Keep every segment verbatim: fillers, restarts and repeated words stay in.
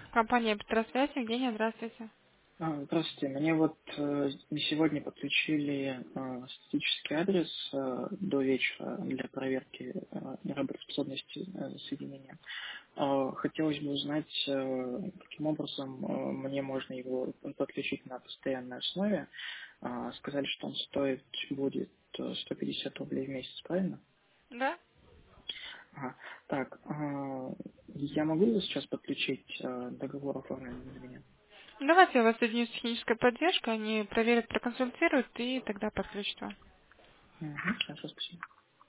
Компания Петросвязь, Евгения, здравствуйте. А, Здравствуйте. Мне вот э, сегодня подключили э, статический адрес э, до вечера для проверки э, работоспособности э, соединения. Э, Хотелось бы узнать, э, каким образом э, мне можно его подключить на постоянной основе. Э, Сказали, что он стоит будет э, сто пятьдесят рублей в месяц, правильно? Да? Ага. Так, э, я могу его сейчас подключить, э, договор оформлен для меня? Давайте я вас соединю с технической поддержкой, они проверят, проконсультируют и тогда подключат вам. Мгм. Хорошо, спасибо.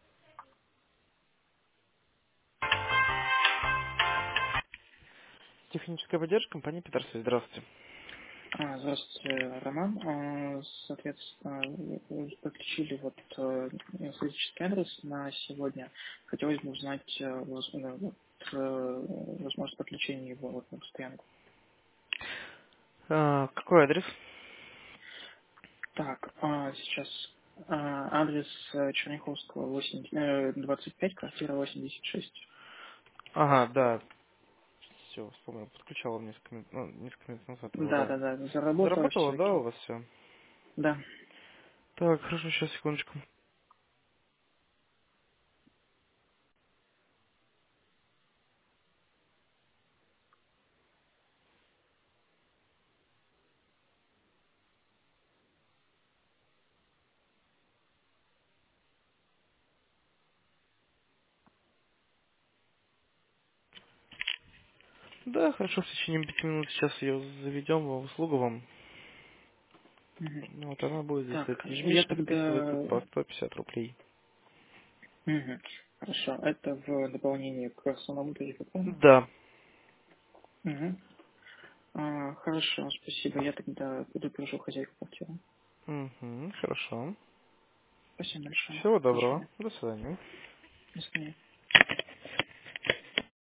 Техническая поддержка компании Петерсвязь. Здравствуйте. А, Здравствуйте, Роман. А, Соответственно, вы подключили вот э, физический адрес на сегодня. Хотелось бы узнать э, воз- э, вот, э, возможность подключения его вот на постоянку. А, какой адрес? Так, а, сейчас а, адрес э, Черняховского восемь, э, двадцать пять, квартира восемьдесят шесть. Ага, да. Все, вспомнил. Подключал вам несколько минут, ну, несколько минут назад его, Да, да. да, да, заработало Заработало, все, да, у окей. вас все? Да. Так, хорошо, сейчас, секундочку. Да, хорошо, в течение пяти минут сейчас ее заведем во услугу вам. Мгм. Ну, вот она будет Так, действовать хорошо. Я ежемесячно, вписывается тогда. по сто пятьдесят рублей. Мгм. Хорошо. Это в дополнение к основному тарифу, правильно? Да. Мгм. А, хорошо, спасибо. Я тогда предупрежу хозяйку квартиры. Угу, хорошо. Спасибо большое. Всего Хорошего доброго. дня. До свидания. До свидания.